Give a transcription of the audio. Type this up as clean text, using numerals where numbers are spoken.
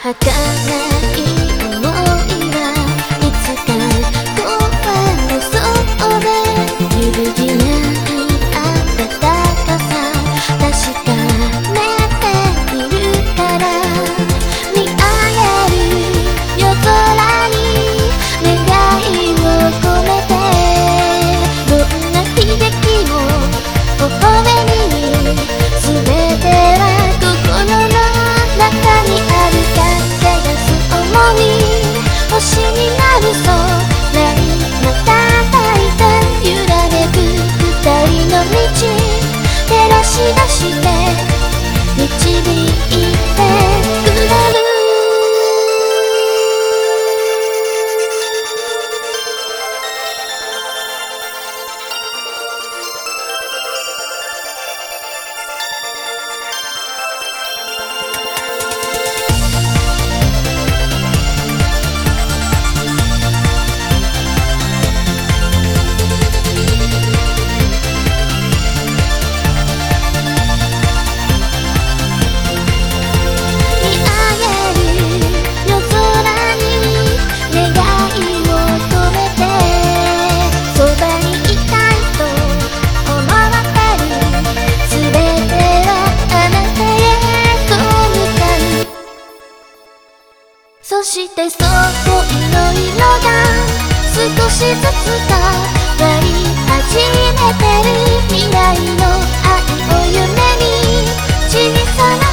儚い想いはいつか壊れそうで揺るぎない暖かさ確かめているから見上げる夜空に願いを込めてどんな悲劇も微笑みに全ては心の中にある星になる空に瞬いて揺らめく二人の道照らし出して導いてくれるそしてそこいろいろが少しずつ変わり始めてる未来の愛を夢に小さな